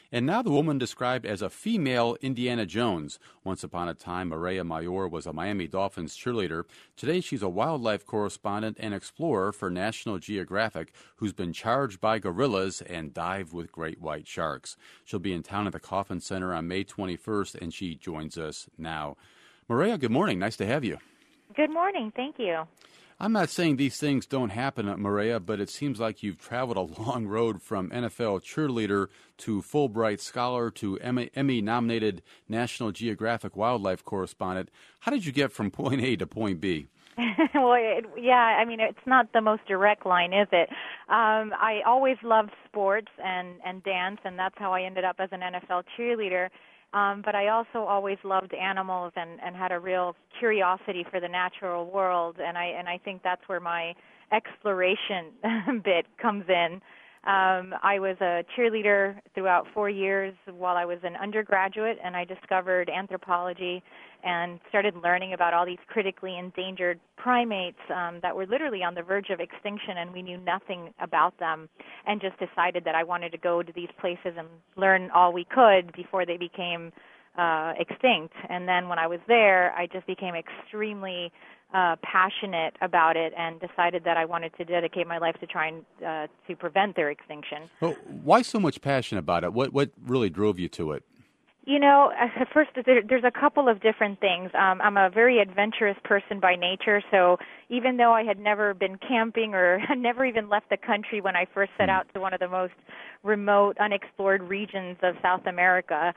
And now the woman described as a female Indiana Jones. Once upon a time, Mireya Mayor was a Miami Dolphins cheerleader. Today, she's a wildlife correspondent and explorer for National Geographic who's been charged by gorillas and dived with great white sharks. She'll be in town at the Coffin Center on May 21st, and she joins us now. Mireya, good morning. Nice to have you. Good morning. Thank you. I'm not saying these things don't happen, Mireya, but it seems like you've traveled a long road from NFL cheerleader to Fulbright scholar to Emmy-nominated National Geographic wildlife correspondent. How did you get from point A to point B? Well, it's not the most direct line, is it? I always loved sports and dance, and that's how I ended up as an NFL cheerleader. But I also always loved animals and had a real curiosity for the natural world, and I think that's where my exploration bit comes in. I was a cheerleader throughout 4 years while I was an undergraduate, and I discovered anthropology and started learning about all these critically endangered primates that were literally on the verge of extinction, and we knew nothing about them, and just decided that I wanted to go to these places and learn all we could before they became extinct. And then when I was there, I just became extremely passionate about it and decided that I wanted to dedicate my life to trying to prevent their extinction. Well, why so much passion about it? What really drove you to it? You know, first, there's a couple of different things. I'm a very adventurous person by nature, so even though I had never been camping or had never even left the country when I first set out to one of the most remote, unexplored regions of South America,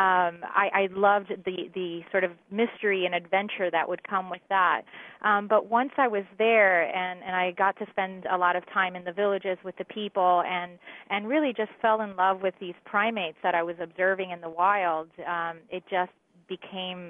I loved the sort of mystery and adventure that would come with that. But once I was there and I got to spend a lot of time in the villages with the people and really just fell in love with these primates that I was observing in the wild, it just became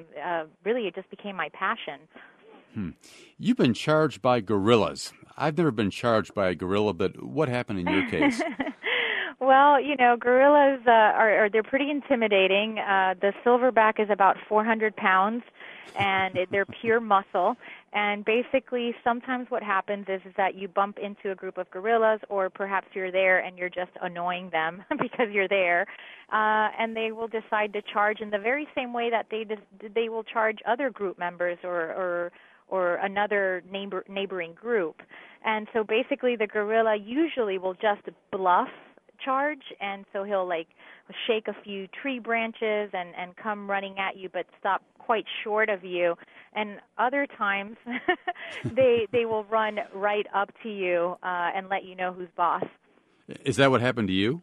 my passion. You've been charged by gorillas. I've never been charged by a gorilla, but what happened in your case? Well, you know, gorillas they're pretty intimidating. The silverback is about 400 pounds, and they're pure muscle. And basically, sometimes what happens is that you bump into a group of gorillas, or perhaps you're there and you're just annoying them because you're there, and they will decide to charge in the very same way that they will charge other group members or another neighboring group. And so basically, the gorilla usually will just bluff charge, and so he'll shake a few tree branches and come running at you, but stop quite short of you. And other times they will run right up to you and let you know who's boss. Is that what happened to you?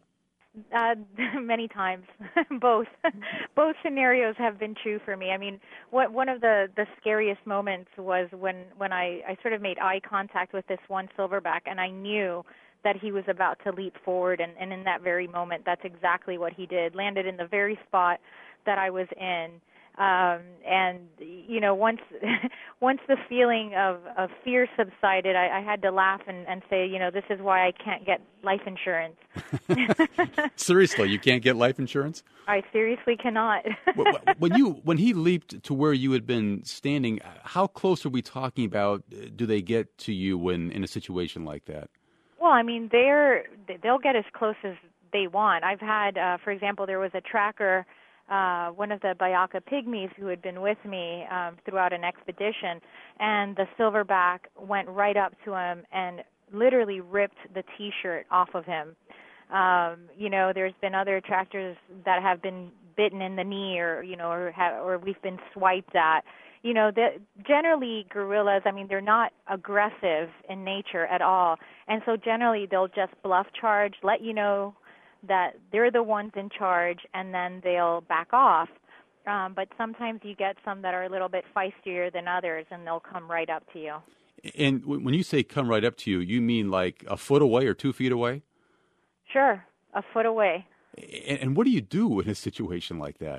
Many times. Both scenarios have been true for me. I mean, one of the scariest moments was when I sort of made eye contact with this one silverback, and I knew that he was about to leap forward, and in that very moment, that's exactly what he did, landed in the very spot that I was in. And, you know, once the feeling of fear subsided, I had to laugh and say, you know, this is why I can't get life insurance. Seriously, you can't get life insurance? I seriously cannot. When he leaped to where you had been standing, how close are we talking about? Do they get to you when in a situation like that? Well, I mean, they'll get as close as they want. I've had, for example, there was a tracker, one of the Bayaka pygmies who had been with me throughout an expedition, and the silverback went right up to him and literally ripped the T-shirt off of him. You know, there's been other tractors that have been bitten in the knee, or we've been swiped at. You know, generally gorillas, I mean, they're not aggressive in nature at all. And so generally they'll just bluff charge, let you know that they're the ones in charge, and then they'll back off. But sometimes you get some that are a little bit feistier than others, and they'll come right up to you. And when you say come right up to you, you mean like a foot away or 2 feet away? Sure, a foot away. And what do you do in a situation like that?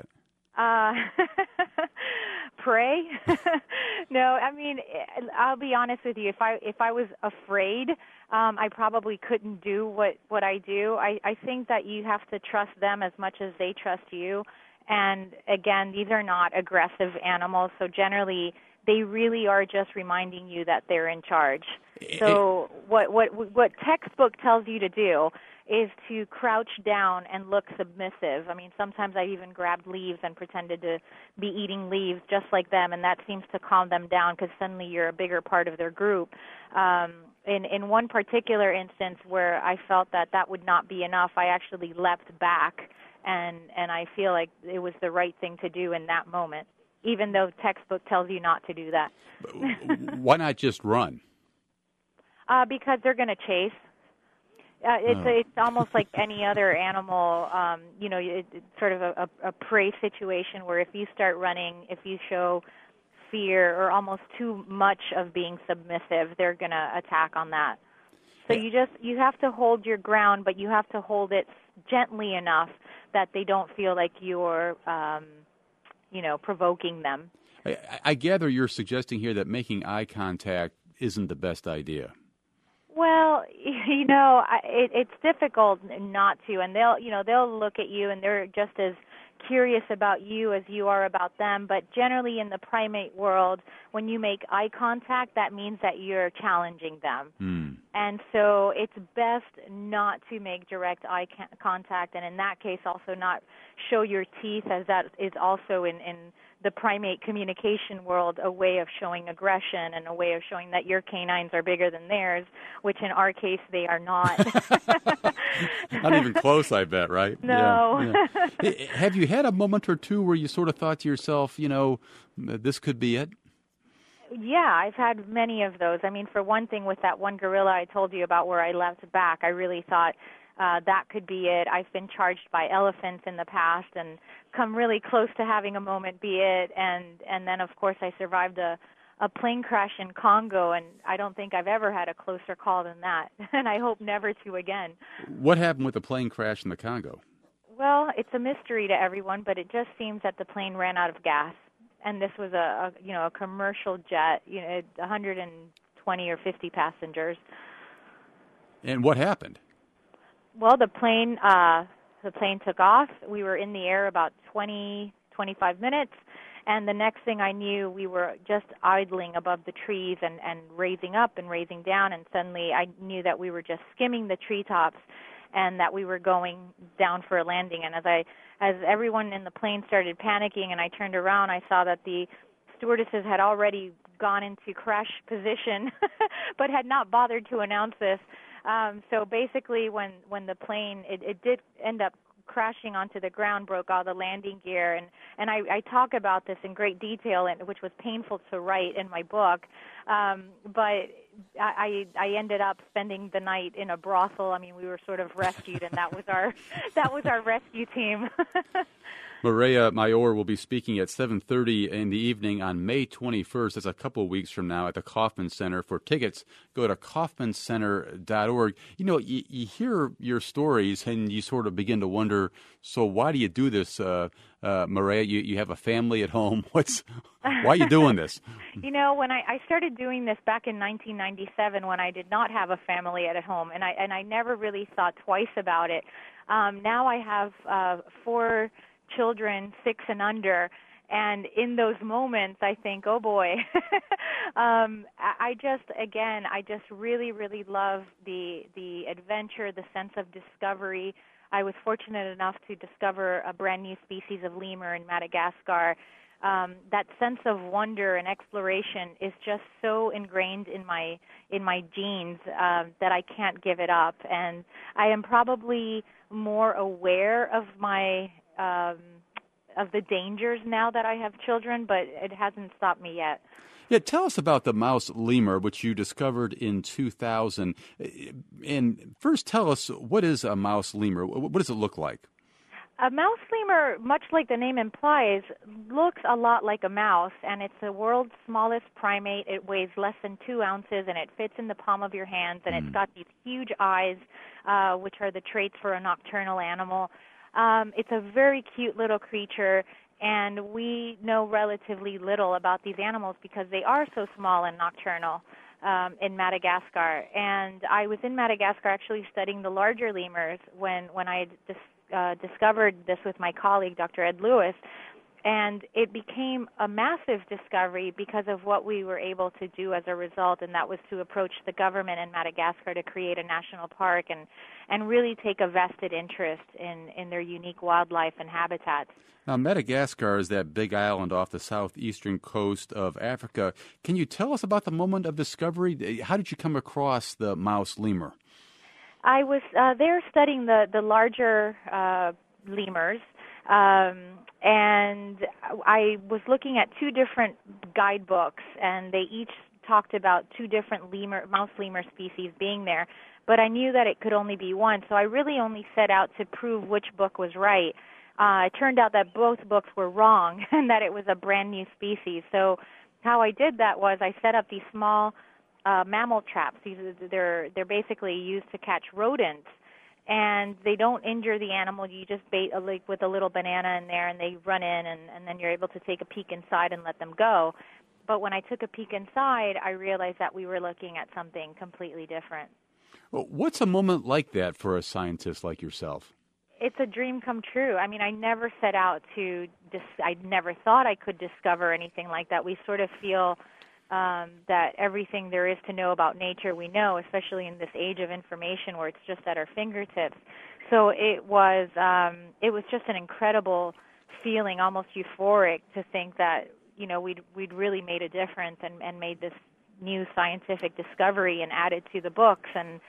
Pray? No, I mean, I'll be honest with you. If I was afraid, I probably couldn't do what I do. I think that you have to trust them as much as they trust you. And again, these are not aggressive animals, so generally they really are just reminding you that they're in charge. So what textbook tells you to do is to crouch down and look submissive. I mean, sometimes I even grabbed leaves and pretended to be eating leaves just like them, and that seems to calm them down because suddenly you're a bigger part of their group. In one particular instance where I felt that that would not be enough, I actually leapt back, and I feel like it was the right thing to do in that moment, even though textbook tells you not to do that. Why not just run? Because they're going to chase. It's almost like any other animal. It's sort of a prey situation where if you start running, if you show fear or almost too much of being submissive, they're going to attack on that. So you have to hold your ground, but you have to hold it gently enough that they don't feel like you're, provoking them. I gather you're suggesting here that making eye contact isn't the best idea. Well, it's difficult not to, and they'll look at you and they're just as curious about you as you are about them. But generally in the primate world, when you make eye contact, that means that you're challenging them. And so it's best not to make direct eye contact, and in that case also not show your teeth, as that is also in the primate communication world a way of showing aggression and a way of showing that your canines are bigger than theirs, which in our case they are not. Not even close, I bet, right? No. Yeah. Have you had a moment or two where you sort of thought to yourself, this could be it? Yeah, I've had many of those. I mean, for one thing, with that one gorilla I told you about where I leapt back, I really thought that could be it. I've been charged by elephants in the past and come really close to having a moment be it. And then, of course, I survived a plane crash in Congo, and I don't think I've ever had a closer call than that, and I hope never to again. What happened with the plane crash in the Congo? Well, it's a mystery to everyone, but it just seems that the plane ran out of gas. And this was a commercial jet, 120 or 50 passengers. And what happened? Well, the plane took off. We were in the air about 25 minutes, and the next thing I knew, we were just idling above the trees and raising up and raising down, and suddenly I knew that we were just skimming the treetops and that we were going down for a landing. And as everyone in the plane started panicking and I turned around, I saw that the stewardesses had already gone into crash position but had not bothered to announce this. So basically when the plane, it did end up crashing onto the ground, broke all the landing gear, and I talk about this in great detail, which was painful to write in my book. But I ended up spending the night in a brothel. I mean, we were sort of rescued, and that was our rescue team. Mireya Mayor will be speaking at 7:30 in the evening on May 21st. That's a couple of weeks from now at the Kauffman Center. For tickets, go to kaufmancenter.org. You hear your stories and you sort of begin to wonder, so why do you do this, Mireya? You have a family at home. Why are you doing this? When I started doing this back in 1997, when I did not have a family at home, and I never really thought twice about it. Now I have 4 children, 6 and under, and in those moments I think, oh boy. I just really, really love the adventure, the sense of discovery. I was fortunate enough to discover a brand new species of lemur in Madagascar. That sense of wonder and exploration is just so ingrained in my genes that I can't give it up, and I am probably more aware of of the dangers now that I have children, but it hasn't stopped me yet. Yeah, tell us about the mouse lemur, which you discovered in 2000. And first, tell us, what is a mouse lemur? What does it look like? A mouse lemur, much like the name implies, looks a lot like a mouse, and it's the world's smallest primate. It weighs less than 2 ounces, and it fits in the palm of your hands, and it's got these huge eyes, which are the traits for a nocturnal animal. It's a very cute little creature, and we know relatively little about these animals because they are so small and nocturnal in Madagascar. And I was in Madagascar actually studying the larger lemurs when I discovered this with my colleague, Dr. Ed Lewis. And it became a massive discovery because of what we were able to do as a result, and that was to approach the government in Madagascar to create a national park and really take a vested interest in their unique wildlife and habitats. Now, Madagascar is that big island off the southeastern coast of Africa. Can you tell us about the moment of discovery? How did you come across the mouse lemur? I was there studying the larger lemurs, and I was looking at two different guidebooks, and they each talked about two different mouse lemur species being there, but I knew that it could only be one, so I really only set out to prove which book was right. It turned out that both books were wrong and that it was a brand new species. So how I did that was I set up these small mammal traps. They're basically used to catch rodents, and they don't injure the animal. You just bait with a little banana in there, and they run in, and then you're able to take a peek inside and let them go. But when I took a peek inside, I realized that we were looking at something completely different. Well, what's a moment like that for a scientist like yourself? It's a dream come true. I mean, I never set out I never thought I could discover anything like that. We sort of feel that everything there is to know about nature we know, especially in this age of information where it's just at our fingertips. So it was just an incredible feeling, almost euphoric, to think that we'd really made a difference and made this new scientific discovery and added to the books and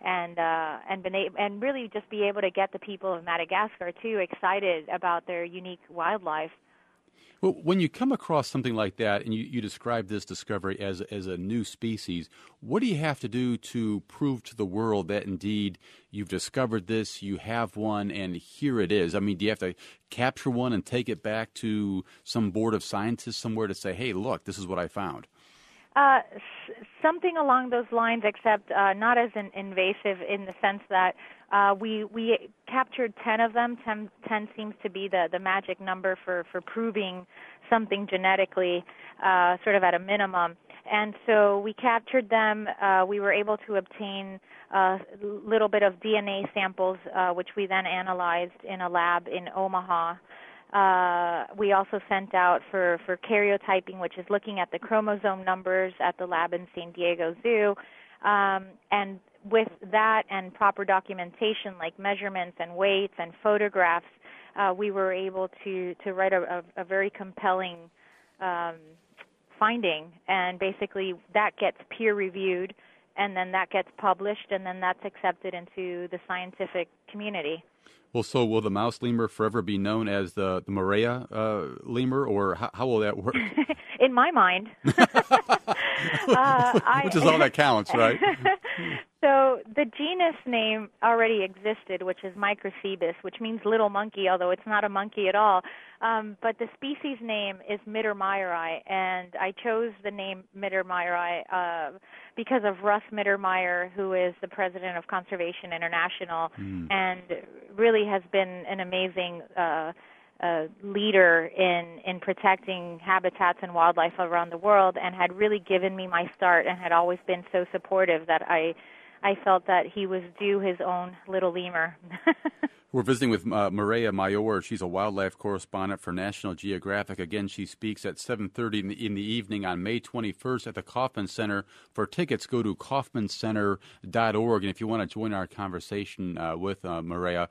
really just be able to get the people of Madagascar too excited about their unique wildlife. Well, when you come across something like that and you describe this discovery as a new species, what do you have to do to prove to the world that indeed you've discovered this, you have one, and here it is? I mean, do you have to capture one and take it back to some board of scientists somewhere to say, hey, look, this is what I found? Something along those lines, except not as invasive in the sense that we captured 10 of them. 10 seems to be the magic number for proving something genetically, sort of at a minimum. And so we captured them. We were able to obtain a little bit of DNA samples, which we then analyzed in a lab in Omaha. We also sent out for karyotyping, which is looking at the chromosome numbers at the lab in San Diego Zoo. And with that and proper documentation like measurements and weights and photographs, we were able to write a very compelling finding. And basically that gets peer-reviewed, and then that gets published, and then that's accepted into the scientific community. Well, so will the mouse lemur forever be known as the Moorea lemur, or how will that work? In my mind. Which is all that counts, right? So the genus name already existed, which is Microcebus, which means little monkey, although it's not a monkey at all. But the species name is Mittermeieri, and I chose the name Mittermeieri because of Russ Mittermeier, who is the president of Conservation International, and really has been an amazing leader in protecting habitats and wildlife around the world, and had really given me my start and had always been so supportive that I felt that he was due his own little lemur. We're visiting with Mireya Mayor. She's a wildlife correspondent for National Geographic. Again, she speaks at 7:30 in the evening on May 21st at the Kauffman Center. For tickets, go to kaufmancenter.org. And if you want to join our conversation with Mireya,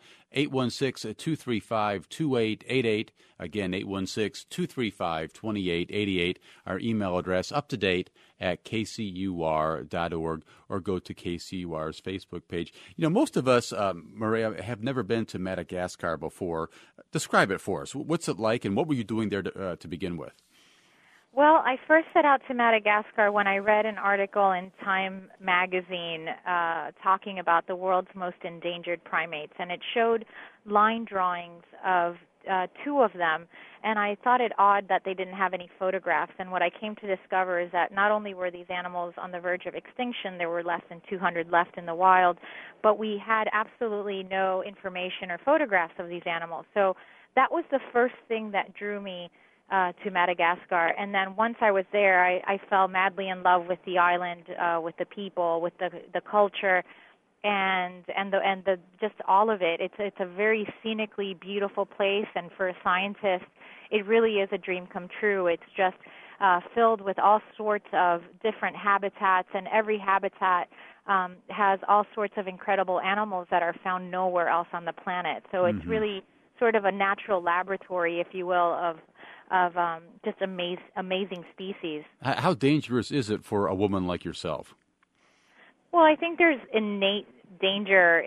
816-235-2888. Again, 816-235-2888. Our email address, up to date, at kcur.org, or go to KCUR's Facebook page. You know, most of us, Mireya, have never been to Madagascar before. Describe it for us. What's it like, and what were you doing there to begin with? Well, I first set out to Madagascar when I read an article in Time magazine talking about the world's most endangered primates, and it showed line drawings of two of them, and I thought it odd that they didn't have any photographs. And what I came to discover is that not only were these animals on the verge of extinction, there were less than 200 left in the wild, but we had absolutely no information or photographs of these animals. So that was the first thing that drew me to Madagascar. And then once I was there, I fell madly in love with the island, with the people, with the culture, and the just all of it. It's a very scenically beautiful place, and for a scientist, it really is a dream come true. It's just filled with all sorts of different habitats, and every habitat has all sorts of incredible animals that are found nowhere else on the planet. So it's really sort of a natural laboratory, if you will, of just amazing species. How dangerous is it for a woman like yourself? Well, I think there's innate danger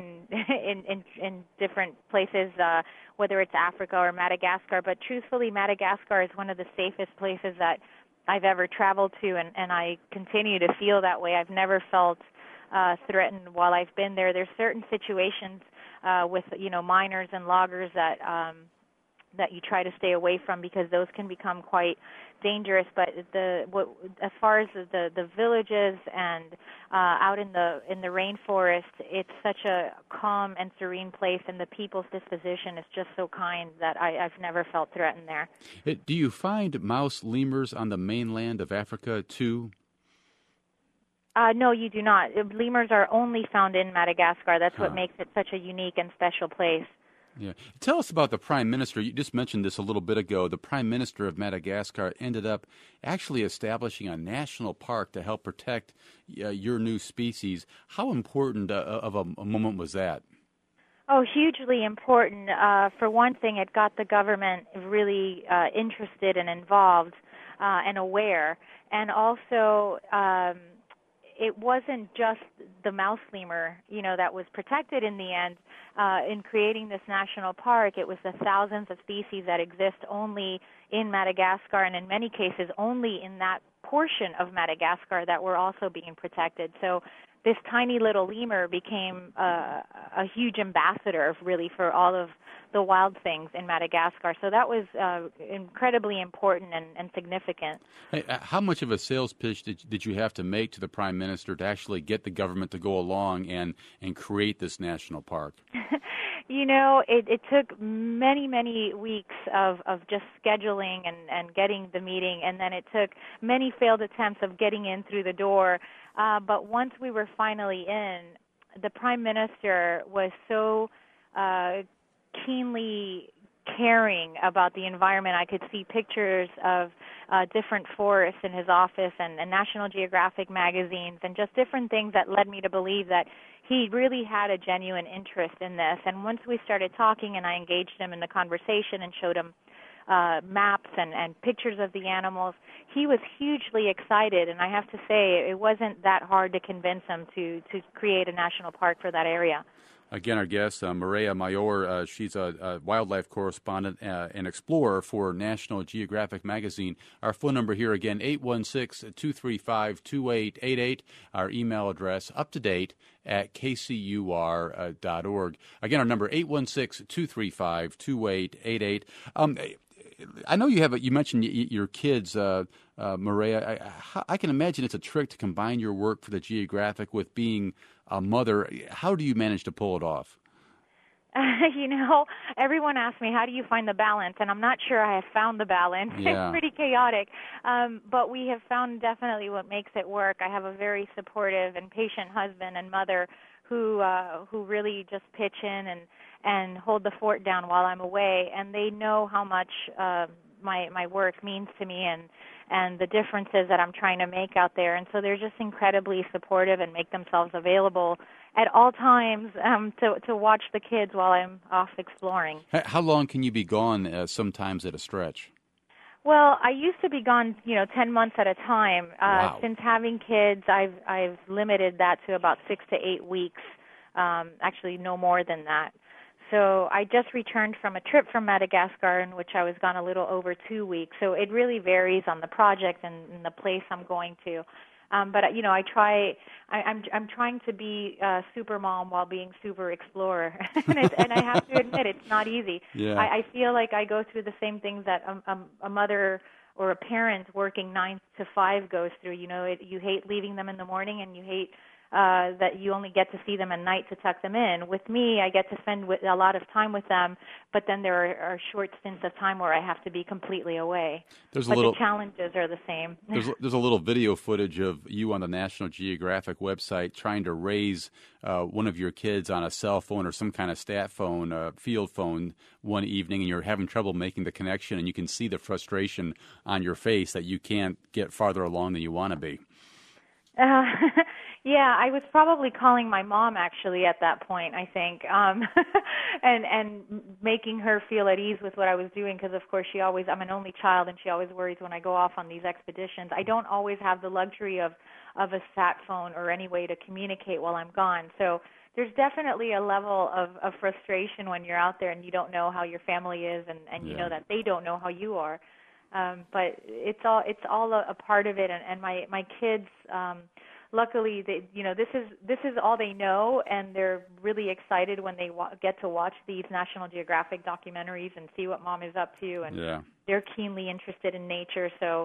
in different places, whether it's Africa or Madagascar. But truthfully, Madagascar is one of the safest places that I've ever traveled to, and I continue to feel that way. I've never felt threatened while I've been there. There's certain situations with miners and loggers that you try to stay away from, because those can become quite dangerous. But as far as the villages and out in the rainforest, it's such a calm and serene place, and the people's disposition is just so kind that I've never felt threatened there. Do you find mouse lemurs on the mainland of Africa too? No, you do not. Lemurs are only found in Madagascar. That's what makes it such a unique and special place. Yeah. Tell us about the Prime Minister. You just mentioned this a little bit ago. The Prime Minister of Madagascar ended up actually establishing a national park to help protect your new species. How important of a moment was that? Oh, hugely important. For one thing, it got the government really interested and involved and aware. And also, it wasn't just the mouse lemur, that was protected in the end. In creating this national park, it was the thousands of species that exist only in Madagascar, and in many cases only in that portion of Madagascar, that were also being protected. So this tiny little lemur became a huge ambassador, really, for all of the wild things in Madagascar. So that was incredibly important and significant. Hey, how much of a sales pitch did you have to make to the Prime Minister to actually get the government to go along and create this national park? It took many, many weeks of just scheduling and getting the meeting, and then it took many failed attempts of getting in through the door. But once we were finally in, the Prime Minister was so keenly caring about the environment. I could see pictures of different forests in his office and National Geographic magazines and just different things that led me to believe that he really had a genuine interest in this. And once we started talking and I engaged him in the conversation and showed him maps and pictures of the animals, he was hugely excited. And I have to say, it wasn't that hard to convince him to create a national park for that area. Again, our guest, Mireya Mayor, she's a wildlife correspondent and explorer for National Geographic magazine. Our phone number here again, 816-235-2888. Our email address, up-to-date at kcur.org. Again, our number, 816-235-2888. I know you mentioned your kids, Mireya. I can imagine it's a trick to combine your work for the Geographic with being a mother. How do you manage to pull it off? Everyone asks me, how do you find the balance? And I'm not sure I have found the balance. Yeah. It's pretty chaotic. But we have found definitely what makes it work. I have a very supportive and patient husband and mother who really just pitch in and hold the fort down while I'm away. And they know how much my work means to me and the differences that I'm trying to make out there. And so they're just incredibly supportive and make themselves available at all times to watch the kids while I'm off exploring. How long can you be gone sometimes at a stretch? Well, I used to be gone, 10 months at a time. Wow. Since having kids, I've limited that to about 6 to 8 weeks, actually no more than that. So I just returned from a trip from Madagascar in which I was gone a little over 2 weeks. So it really varies on the project and the place I'm going to. But I'm trying to be super mom while being super explorer, and I have to admit it's not easy. Yeah. I feel like I go through the same things that a mother or a parent working 9 to 5 goes through. You hate leaving them in the morning, and you hate that you only get to see them at night to tuck them in. With me, I get to spend a lot of time with them, but then there are short stints of time where I have to be completely away. But the challenges are the same. There's a little video footage of you on the National Geographic website trying to raise one of your kids on a cell phone or some kind of stat phone, field phone, one evening, and you're having trouble making the connection, and you can see the frustration on your face that you can't get farther along than you want to be. Yeah, I was probably calling my mom actually at that point, I think, and making her feel at ease with what I was doing, because of course I'm an only child, and she always worries when I go off on these expeditions. I don't always have the luxury of a sat phone or any way to communicate while I'm gone. So there's definitely a level of frustration when you're out there and you don't know how your family is, and you know that they don't know how you are. But it's all a part of it, and my kids, luckily, this is all they know, and they're really excited when they get to watch these National Geographic documentaries and see what mom is up to, and they're keenly interested in nature. So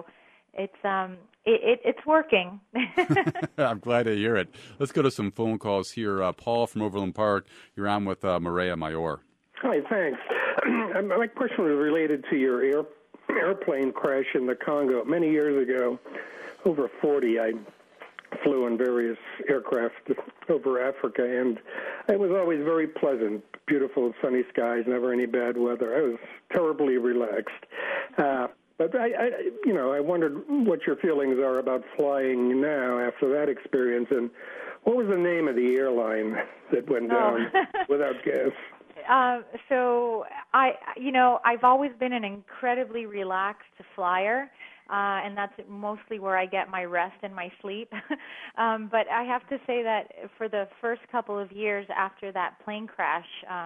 it's working. I'm glad to hear it. Let's go to some phone calls here. Paul from Overland Park, you're on with Mireya Mayor. Hi, thanks. My question was related to your airplane crash in the Congo many years ago. Over 40, I flew in various aircraft over Africa, and it was always very pleasant, beautiful sunny skies, never any bad weather. I was terribly relaxed. But I wondered what your feelings are about flying now after that experience, and what was the name of the airline that went down without gas? So I've always been an incredibly relaxed flyer. And that's mostly where I get my rest and my sleep. But I have to say that for the first couple of years after that plane crash,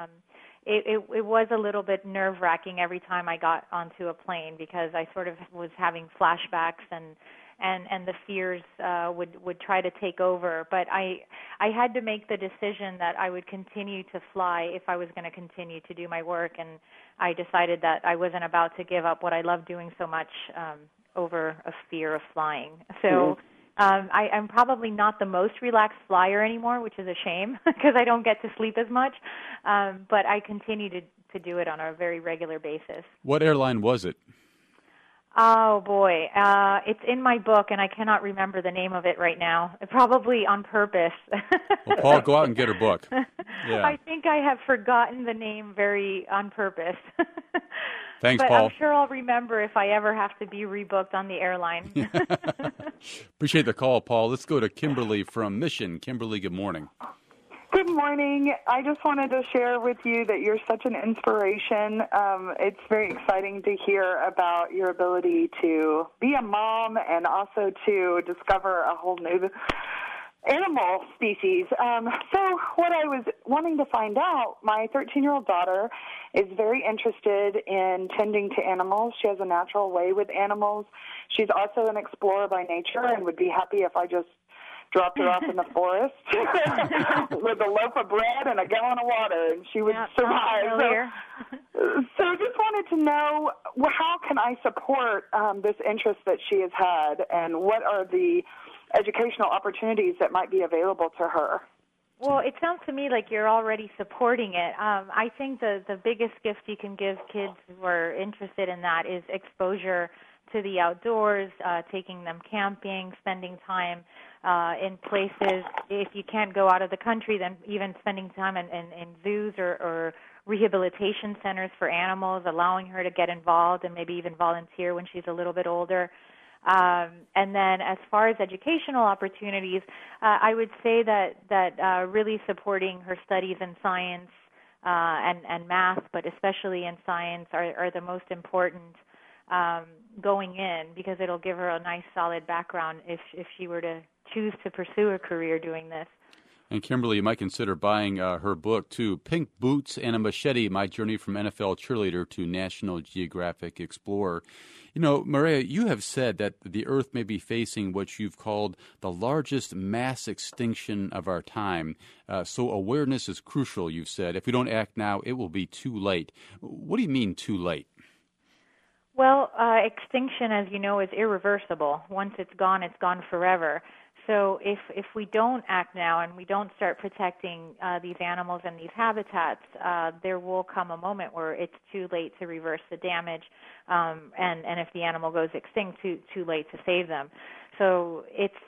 it was a little bit nerve-wracking every time I got onto a plane, because I sort of was having flashbacks and the fears would try to take over. But I had to make the decision that I would continue to fly if I was going to continue to do my work, and I decided that I wasn't about to give up what I love doing so much over a fear of flying. So I'm probably not the most relaxed flyer anymore, which is a shame because I don't get to sleep as much. But I continue to do it on a very regular basis. What airline was it? Oh, boy. It's in my book, and I cannot remember the name of it right now. Probably on purpose. Well, Paul, go out and get her book. Yeah. I think I have forgotten the name very on purpose. Thanks, but Paul. I'm sure I'll remember if I ever have to be rebooked on the airline. Appreciate the call, Paul. Let's go to Kimberly from Mission. Kimberly, good morning. Good morning. I just wanted to share with you that you're such an inspiration. It's very exciting to hear about your ability to be a mom and also to discover a whole new animal species. So what I was wanting to find out, my 13-year-old daughter is very interested in tending to animals. She has a natural way with animals. She's also an explorer by nature and would be happy if I just dropped her off in the forest with a loaf of bread and a gallon of water, and she would survive. So just wanted to know, how can I support this interest that she has had, and what are the educational opportunities that might be available to her? Well, it sounds to me like you're already supporting it. I think the biggest gift you can give kids who are interested in that is exposure to the outdoors, taking them camping, spending time in places. If you can't go out of the country, then even spending time in zoos or rehabilitation centers for animals, allowing her to get involved and maybe even volunteer when she's a little bit older. And then as far as educational opportunities, I would say that really supporting her studies in science and math, but especially in science, are the most important going in, because it'll give her a nice solid background if she were to choose to pursue a career doing this. And Kimberly, you might consider buying her book, too, Pink Boots and a Machete, My Journey from NFL Cheerleader to National Geographic Explorer. You know, Mireya, you have said that the Earth may be facing what you've called the largest mass extinction of our time. So awareness is crucial, you've said. If we don't act now, it will be too late. What do you mean too late? Well, extinction, as you know, is irreversible. Once it's gone forever. So if we don't act now and we don't start protecting these animals and these habitats, there will come a moment where it's too late to reverse the damage, and if the animal goes extinct, too late to save them. So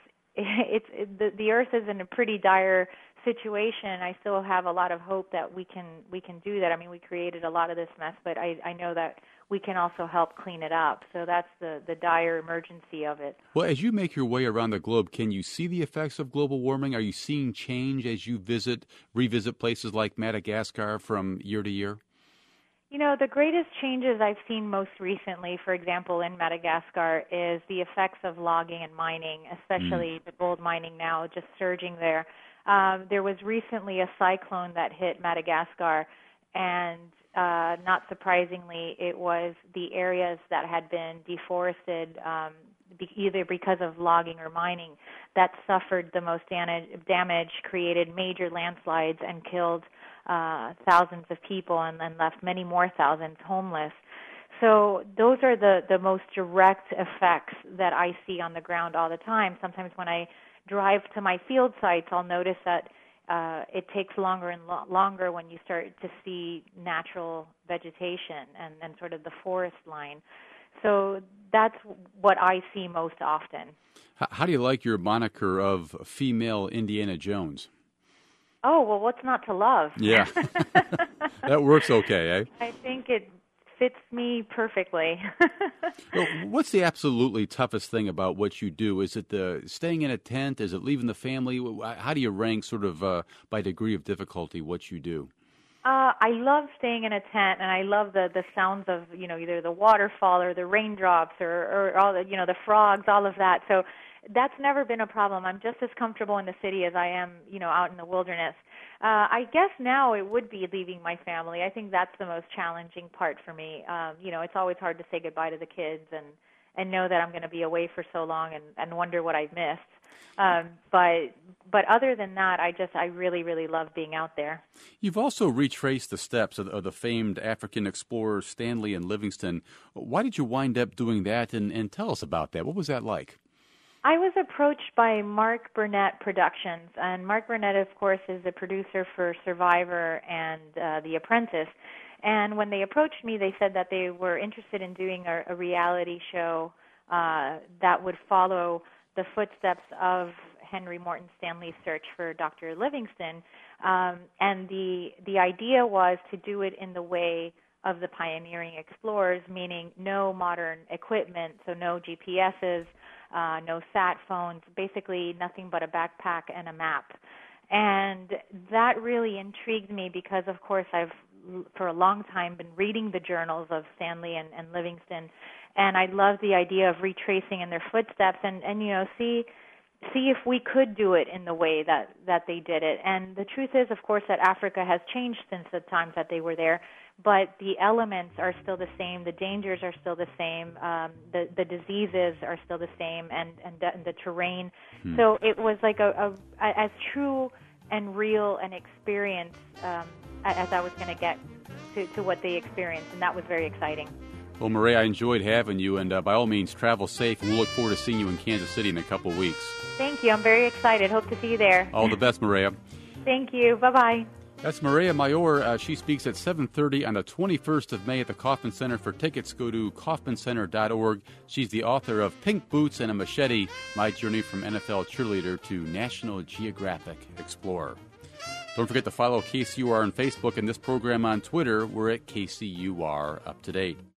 the Earth is in a pretty dire situation. I still have a lot of hope that we can do that. I mean, we created a lot of this mess, but I know that we can also help clean it up. So that's the dire emergency of it. Well, as you make your way around the globe, can you see the effects of global warming? Are you seeing change as you revisit places like Madagascar from year to year? You know, the greatest changes I've seen most recently, for example, in Madagascar, is the effects of logging and mining, especially the gold mining now just surging there. There was recently a cyclone that hit Madagascar, and not surprisingly, it was the areas that had been deforested either because of logging or mining that suffered the most damage, created major landslides, and killed thousands of people and then left many more thousands homeless. So those are the most direct effects that I see on the ground all the time. Sometimes when I drive to my field sites, I'll notice that it takes longer and longer when you start to see natural vegetation and sort of the forest line. So that's what I see most often. How do you like your moniker of female Indiana Jones? Oh, well, what's not to love? Yeah, that works okay, eh? I think it fits me perfectly. Well, what's the absolutely toughest thing about what you do? Is it the staying in a tent? Is it leaving the family? How do you rank sort of by degree of difficulty what you do? I love staying in a tent, and I love the sounds of, you know, either the waterfall or the raindrops or all the, you know, the frogs, all of that. So that's never been a problem. I'm just as comfortable in the city as I am, you know, out in the wilderness. I guess now it would be leaving my family. I think that's the most challenging part for me. You know, it's always hard to say goodbye to the kids and know that I'm going to be away for so long and wonder what I've missed. But other than that, I really, really love being out there. You've also retraced the steps of the famed African explorers Stanley and Livingstone. Why did you wind up doing that? And tell us about that. What was that like? I was approached by Mark Burnett Productions, and Mark Burnett, of course, is the producer for Survivor and The Apprentice. And when they approached me, they said that they were interested in doing a reality show that would follow the footsteps of Henry Morton Stanley's search for Dr. Livingstone. And the idea was to do it in the way of the pioneering explorers, meaning no modern equipment, so no GPSs, no sat phones, basically nothing but a backpack and a map. And that really intrigued me because, of course, I've for a long time been reading the journals of Stanley and Livingstone, and I love the idea of retracing in their footsteps and you know, see if we could do it in the way that they did it. And the truth is, of course, that Africa has changed since the times that they were there, but the elements are still the same, the dangers are still the same, the diseases are still the same, and the terrain. So it was like a as true and real an experience as I was going to get to what they experienced, and that was very exciting. Well, Maria, I enjoyed having you, and by all means, travel safe, and we'll look forward to seeing you in Kansas City in a couple of weeks. Thank you. I'm very excited. Hope to see you there. All the best, Maria. Thank you. Bye-bye. That's Maria Mayor. She speaks at 7:30 on the 21st of May at the Kauffman Center. For tickets, go to kaufmancenter.org. She's the author of Pink Boots and a Machete, My Journey from NFL Cheerleader to National Geographic Explorer. Don't forget to follow KCUR on Facebook and this program on Twitter. We're at KCUR Up to Date.